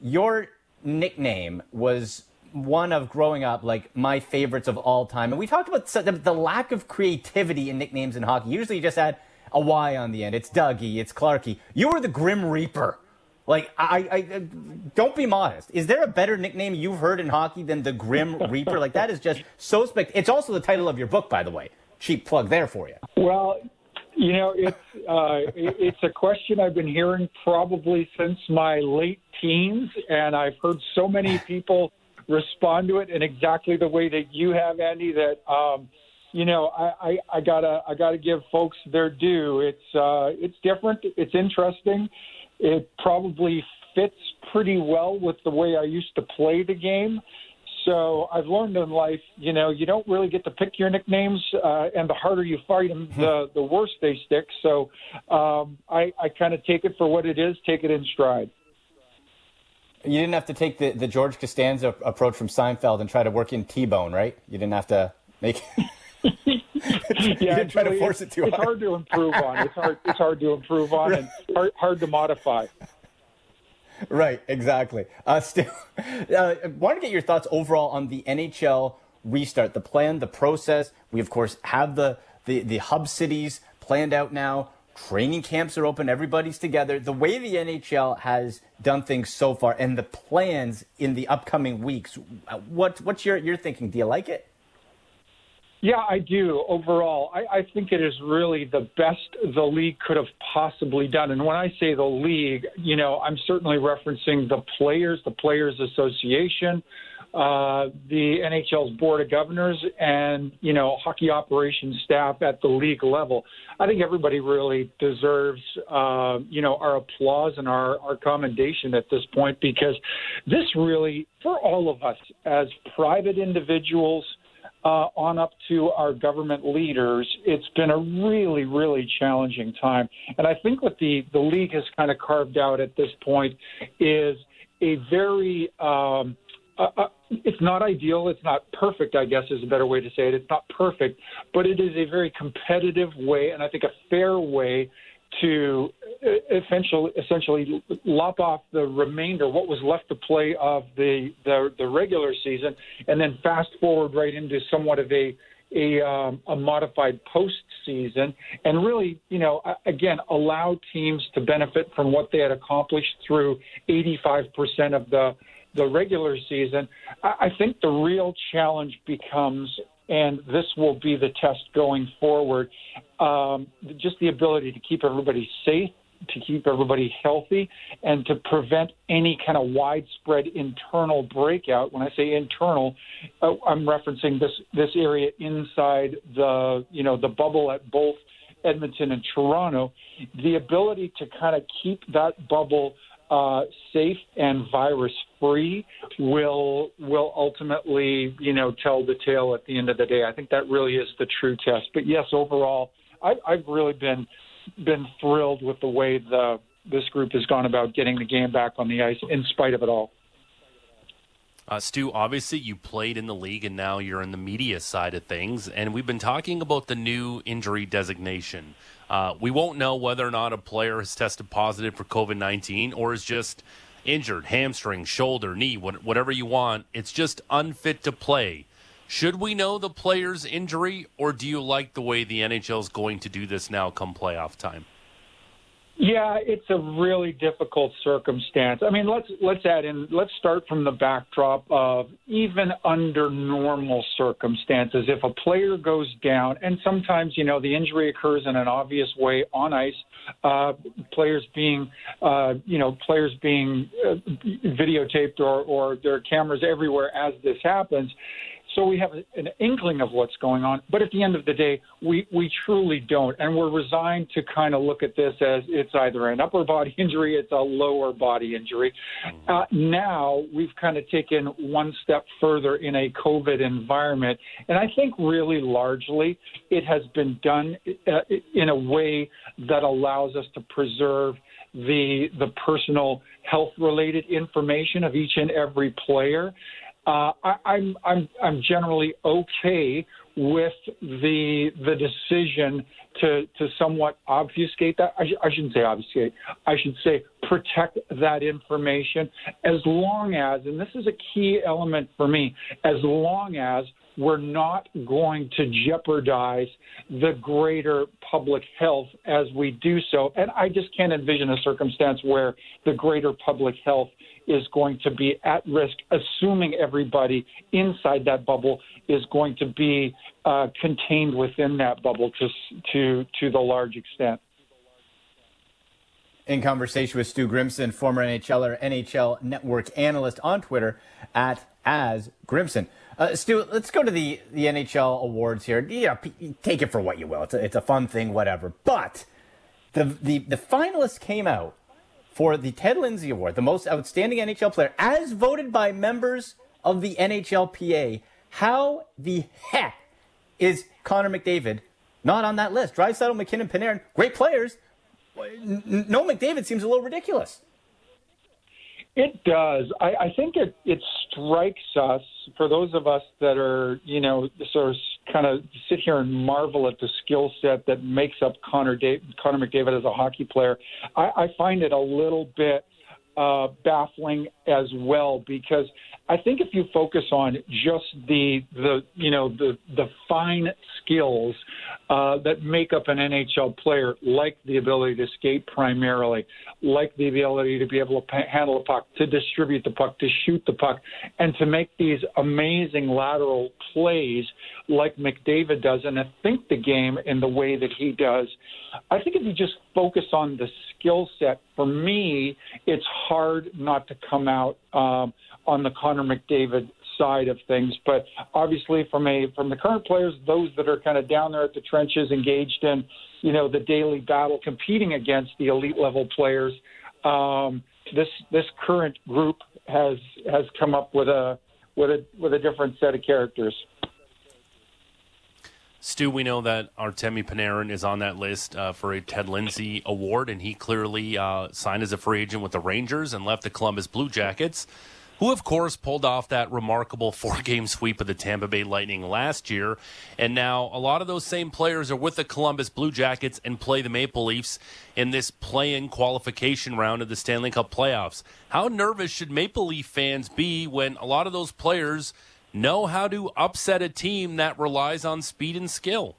your nickname was one of growing up, like my favorites of all time. And we talked about the lack of creativity in nicknames in hockey. Usually you just add a Y on the end. It's Dougie, it's Clarky. You were the Grim Reaper. Like, I don't be modest. Is there a better nickname you've heard in hockey than the Grim Reaper? Like, that is just so spectacular. It's also the title of your book, by the way. Cheap plug there for you. Well, it's a question I've been hearing probably since my late teens, and I've heard so many people respond to it in exactly the way that you have, Andy, that I gotta give folks their due. It's different. It's interesting. It probably fits pretty well with the way I used to play the game. So I've learned in life, you don't really get to pick your nicknames, and the harder you fight them, the worse they stick. So I kind of take it for what it is, take it in stride. You didn't have to take the George Costanza approach from Seinfeld and try to work in T-Bone, right? You didn't have to make you didn't try to force it too hard. It's hard to improve on. It's hard to improve on and hard to modify. Right, exactly. Stu, I want to get your thoughts overall on the NHL restart, the plan, the process. We, of course, have the hub cities planned out now. Training camps are open. Everybody's together. The way the NHL has done things so far and the plans in the upcoming weeks, what's your thinking? Do you like it? Yeah, I do. Overall, I think it is really the best the league could have possibly done. And when I say the league, I'm certainly referencing the Players Association, the NHL's Board of Governors, and, hockey operations staff at the league level. I think everybody really deserves, our applause and our commendation at this point, because this really, for all of us as private individuals, on up to our government leaders, it's been a really, really challenging time. And I think what the league has kind of carved out at this point is a very it's not ideal. It's not perfect, I guess is a better way to say it. It's not perfect, but it is a very competitive way, and I think a fair way to essentially lop off the remainder, what was left to play of the regular season, and then fast forward right into somewhat of a modified postseason, and really, again, allow teams to benefit from what they had accomplished through 85% of the regular season. I think the real challenge becomes, and this will be the test going forward, just the ability to keep everybody safe, to keep everybody healthy, and to prevent any kind of widespread internal breakout. When I say internal, I'm referencing this area inside the bubble at both Edmonton and Toronto. The ability to kind of keep that bubble safe and virus-free will ultimately, tell the tale at the end of the day. I think that really is the true test. But yes, overall, I've really been thrilled with the way this group has gone about getting the game back on the ice in spite of it all. Stu, obviously you played in the league and now you're in the media side of things, and we've been talking about the new injury designation. We won't know whether or not a player has tested positive for COVID-19 or is just injured, hamstring, shoulder, knee, whatever you want. It's just unfit to play. Should we know the player's injury, or do you like the way the NHL is going to do this now come playoff time? Yeah, it's a really difficult circumstance. I mean, let's start from the backdrop of even under normal circumstances, if a player goes down, and sometimes, the injury occurs in an obvious way on ice, players being videotaped or there are cameras everywhere as this happens. So we have an inkling of what's going on. But at the end of the day, we truly don't. And we're resigned to kind of look at this as it's either an upper body injury, it's a lower body injury. Now we've kind of taken one step further in a COVID environment. And I think really largely it has been done in a way that allows us to preserve the personal health-related information of each and every player. I'm generally okay with the decision to somewhat obfuscate that. I shouldn't say obfuscate. I should say protect that information, as long as, and this is a key element for me, as long as we're not going to jeopardize the greater public health as we do so. And I just can't envision a circumstance where the greater public health is going to be at risk, assuming everybody inside that bubble is going to be contained within that bubble to the large extent. In conversation with Stu Grimson, former NHLer, NHL Network analyst on Twitter @AsGrimson. Stu, let's go to the NHL awards here. Yeah, take it for what you will. It's a fun thing, whatever. But the finalists came out for the Ted Lindsay Award, the most outstanding NHL player, as voted by members of the NHLPA. How the heck is Connor McDavid not on that list? Draisaitl, McKinnon, Panarin, great players. No McDavid seems a little ridiculous. It does. I think it strikes us, for those of us that are, sort of kind of sit here and marvel at the skill set that makes up Connor McDavid as a hockey player. I find it a little bit baffling as well, because I think if you focus on just the fine skills that make up an NHL player, like the ability to skate primarily, like the ability to be able to handle the puck, to distribute the puck, to shoot the puck, and to make these amazing lateral plays like McDavid does, and I think the game in the way that he does. I think if you just focus on the skill set, for me, it's hard not to come out on the Connor McDavid side of things. But obviously from the current players, those that are kind of down there at the trenches, engaged in, the daily battle, competing against the elite level players, this current group has come up with a different set of characters. Stu, we know that Artemi Panarin is on that list for a Ted Lindsay Award, and he clearly signed as a free agent with the Rangers and left the Columbus Blue Jackets, who, of course, pulled off that remarkable 4-game sweep of the Tampa Bay Lightning last year. And now a lot of those same players are with the Columbus Blue Jackets and play the Maple Leafs in this play-in qualification round of the Stanley Cup playoffs. How nervous should Maple Leaf fans be when a lot of those players know how to upset a team that relies on speed and skill?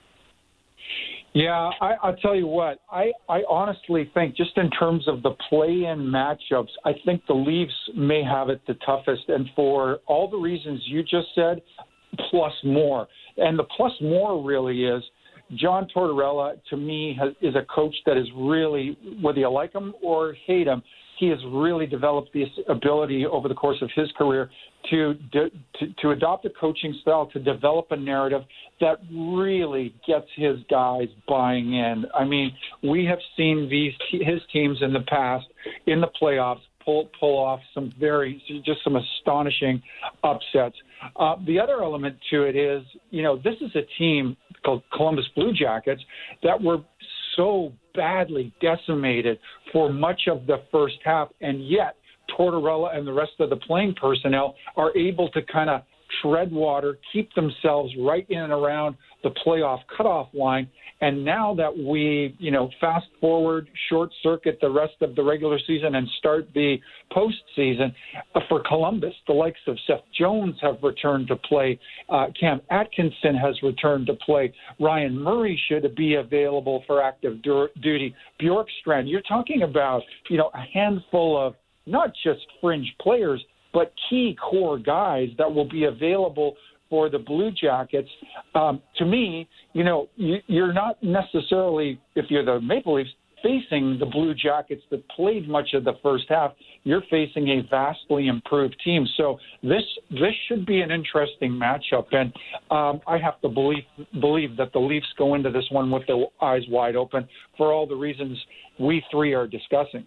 Yeah, I'll tell you what, I honestly think, just in terms of the play-in matchups, I think the Leafs may have it the toughest, and for all the reasons you just said, plus more. And the plus more really is John Tortorella, to me, is a coach that is really, whether you like him or hate him, he has really developed this ability over the course of his career to adopt a coaching style, to develop a narrative that really gets his guys buying in. I mean, we have seen his teams in the past, in the playoffs, pull off some astonishing upsets. The other element to it is, this is a team called Columbus Blue Jackets that were so badly decimated for much of the first half, and yet Tortorella and the rest of the playing personnel are able to kind of tread water, keep themselves right in and around the playoff cutoff line. And now that we, fast forward, short circuit the rest of the regular season and start the postseason, for Columbus, the likes of Seth Jones have returned to play. Cam Atkinson has returned to play. Ryan Murray should be available for active duty. Bjorkstrand, you're talking about, a handful of not just fringe players, but key core guys that will be available for the Blue Jackets. To me, you're not necessarily, if you're the Maple Leafs, facing the Blue Jackets that played much of the first half. You're facing a vastly improved team. So this should be an interesting matchup. And I have to believe that the Leafs go into this one with their eyes wide open for all the reasons we three are discussing.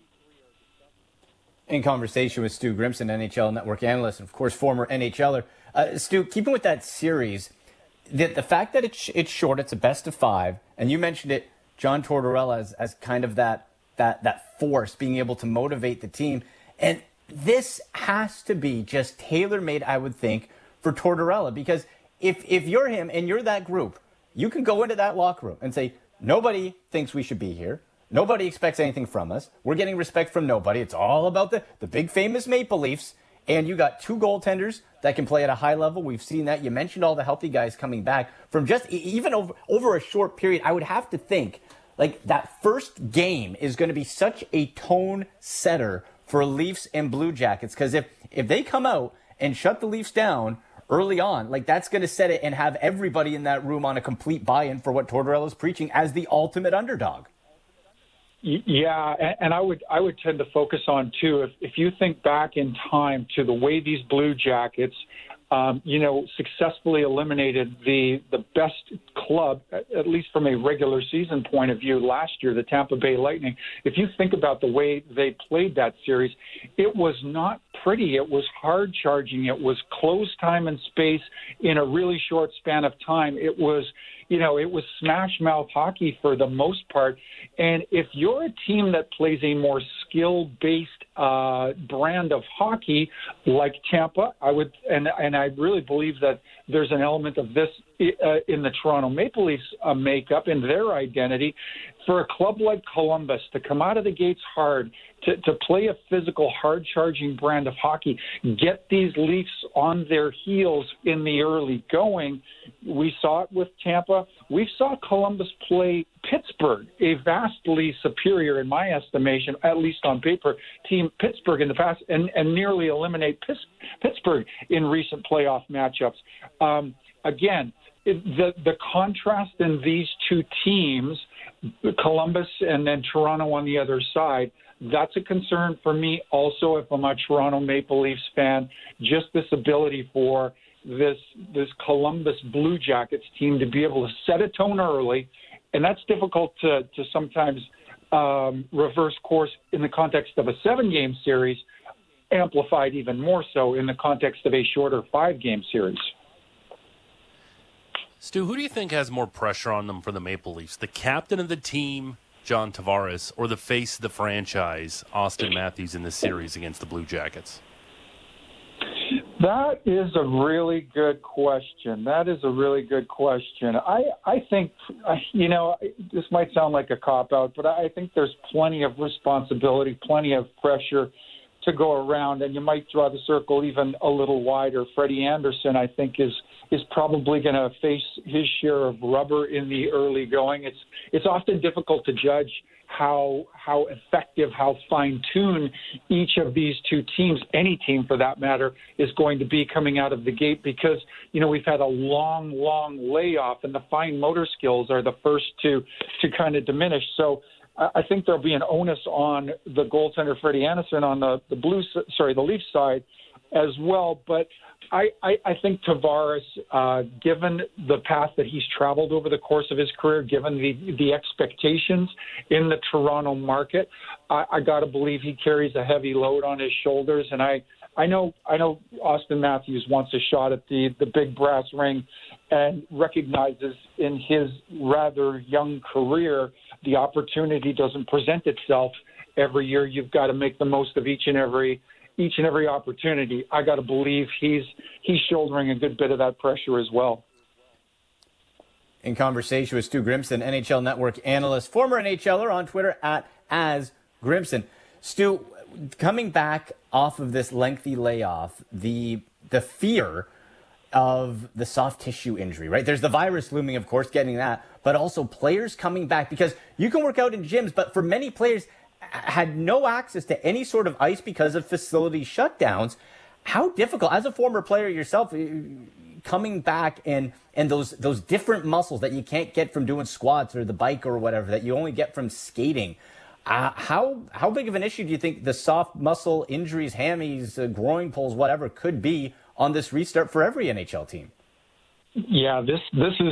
In conversation with Stu Grimson, NHL Network analyst, and of course former NHLer. Stu, keeping with that series, the fact that it's short, it's a best of 5, and you mentioned it, John Tortorella as kind of that force, being able to motivate the team, and this has to be just tailor-made, I would think, for Tortorella, because if you're him and you're that group, you can go into that locker room and say, nobody thinks we should be here. Nobody expects anything from us. We're getting respect from nobody. It's all about the big famous Maple Leafs. And you got two goaltenders that can play at a high level. We've seen that. You mentioned all the healthy guys coming back from just even over a short period. I would have to think like that first game is going to be such a tone setter for Leafs and Blue Jackets. Because if they come out and shut the Leafs down early on, like that's going to set it and have everybody in that room on a complete buy-in for what Tortorella's preaching as the ultimate underdog. Yeah, and I would tend to focus on, too, if you think back in time to the way these Blue Jackets, successfully eliminated the best club, at least from a regular season point of view last year, the Tampa Bay Lightning. If you think about the way they played that series, it was not pretty. It was hard charging. It was close time and space in a really short span of time. It was smash mouth hockey for the most part. And if you're a team that plays a more skill-based brand of hockey like Tampa, I really believe that there's an element of this in the Toronto Maple Leafs makeup, in their identity. For a club like Columbus to come out of the gates hard, to play a physical, hard-charging brand of hockey, get these Leafs on their heels in the early going. We saw it with Tampa. We saw Columbus play Pittsburgh, a vastly superior, in my estimation, at least on paper, team Pittsburgh in the past, and nearly eliminate Pittsburgh in recent playoff matchups. Again, the contrast in these two teams, Columbus and then Toronto on the other side, that's a concern for me. Also, if I'm a Toronto Maple Leafs fan, just this ability for this Columbus Blue Jackets team to be able to set a tone early, and that's difficult to sometimes reverse course in the context of a 7-game series, amplified even more so in the context of a shorter 5-game series. Stu, who do you think has more pressure on them for the Maple Leafs? The captain of the team, John Tavares, or the face of the franchise, Austin Matthews, in this series against the Blue Jackets? That is a really good question. I think, this might sound like a cop-out, but I think there's plenty of responsibility, plenty of pressure to go around, and you might draw the circle even a little wider. Freddie Anderson, I think, is probably going to face his share of rubber in the early going. It's often difficult to judge how effective, how fine-tuned each of these two teams, any team for that matter, is going to be coming out of the gate because, we've had a long layoff, and the fine motor skills are the first to kind of diminish. So I think there'll be an onus on the goaltender, Freddie Anderson, on the Leafs side as well. But I think Tavares, given the path that he's traveled over the course of his career, given the expectations in the Toronto market, I got to believe he carries a heavy load on his shoulders. And I know Austin Matthews wants a shot at the big brass ring and recognizes in his rather young career the opportunity doesn't present itself every year. You've got to make the most of each and every opportunity. I got to believe he's shouldering a good bit of that pressure as well. In conversation with Stu Grimson, NHL Network analyst, former NHLer, on Twitter @AsGrimson. Stu, coming back off of this lengthy layoff, the fear of the soft tissue injury, right? There's the virus looming, of course, getting that, but also players coming back, because you can work out in gyms, but for many players had no access to any sort of ice because of facility shutdowns. How difficult, as a former player yourself, coming back and those different muscles that you can't get from doing squats or the bike or whatever, that you only get from skating. How big of an issue do you think the soft muscle injuries, hammies, groin pulls, whatever, could be on this restart for every NHL team? Yeah, this is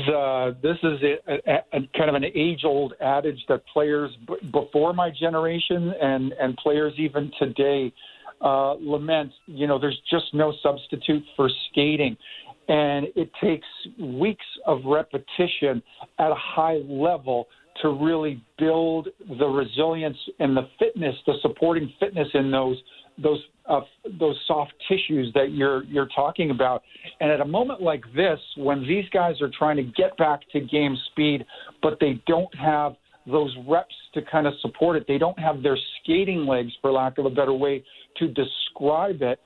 a kind of an age-old adage that players before my generation and players even today lament. There's just no substitute for skating, and it takes weeks of repetition at a high level to really build the resilience and the fitness, the supporting fitness in those soft tissues that you're talking about. And at a moment like this, when these guys are trying to get back to game speed, but they don't have those reps to kind of support it, they don't have their skating legs, for lack of a better way to describe it,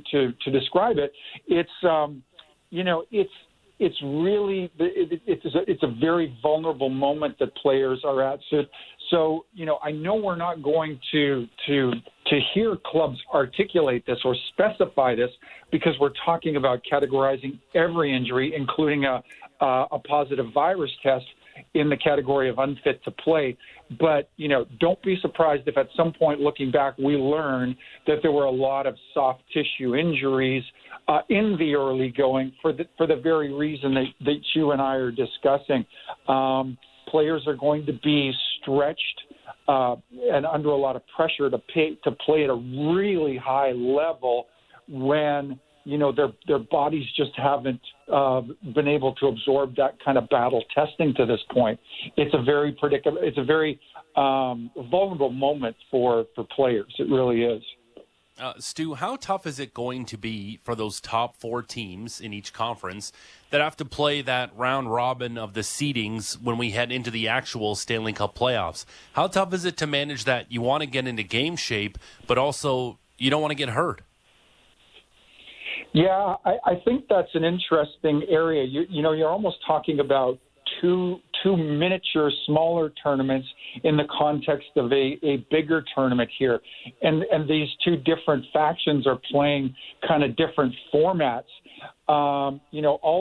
it's really it's a very vulnerable moment that players are at. So I know we're not going to hear clubs articulate this or specify this because we're talking about categorizing every injury, including a positive virus test, in the category of unfit to play. But, don't be surprised if at some point looking back we learn that there were a lot of soft tissue injuries in the early going for the very reason that you and I are discussing. Players are going to be stretched and under a lot of pressure to play at a really high level when their bodies just haven't been able to absorb that kind of battle testing to this point. It's a very vulnerable moment for players. It really is. Stu, how tough is it going to be for those top 4 teams in each conference that have to play that round robin of the seedings when we head into the actual Stanley Cup playoffs? How tough is it to manage that? You want to get into game shape, but also you don't want to get hurt. Yeah, I think that's an interesting area. You're almost talking about two miniature, smaller tournaments in the context of a bigger tournament here. And these two different factions are playing kind of different formats. All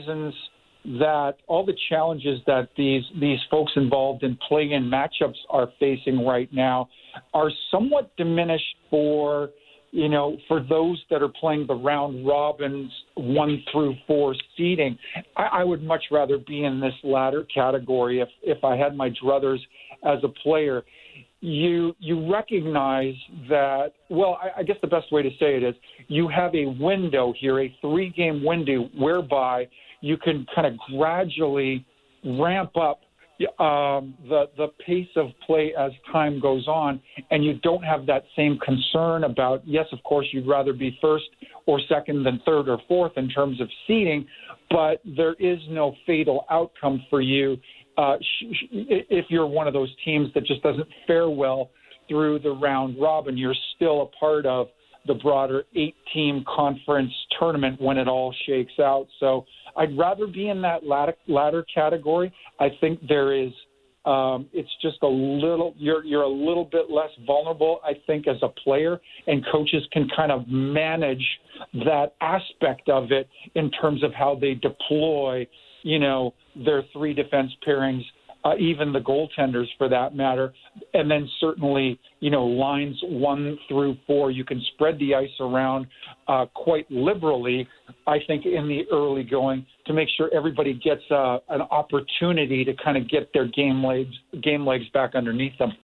the challenges that these folks involved in play-in matchups are facing right now are somewhat diminished for those that are playing the round robins 1 through 4 seeding. I would much rather be in this latter category if I had my druthers as a player. You recognize that, I guess the best way to say it is you have a window here, a 3-game window, whereby you can kind of gradually ramp up the pace of play as time goes on, and you don't have that same concern about, yes, of course, you'd rather be first or second than third or fourth in terms of seeding, but there is no fatal outcome for you if you're one of those teams that just doesn't fare well through the round robin. You're still a part of the broader 8-team conference tournament when it all shakes out. So I'd rather be in that latter category. I think there is it's just a little you're a little bit less vulnerable, I think, as a player, and coaches can kind of manage that aspect of it in terms of how they deploy, their 3 defense pairings, even the goaltenders for that matter. And then certainly, lines 1 through 4, you can spread the ice around quite liberally, I think, in the early going to make sure everybody gets an opportunity to kind of get their game legs back underneath them.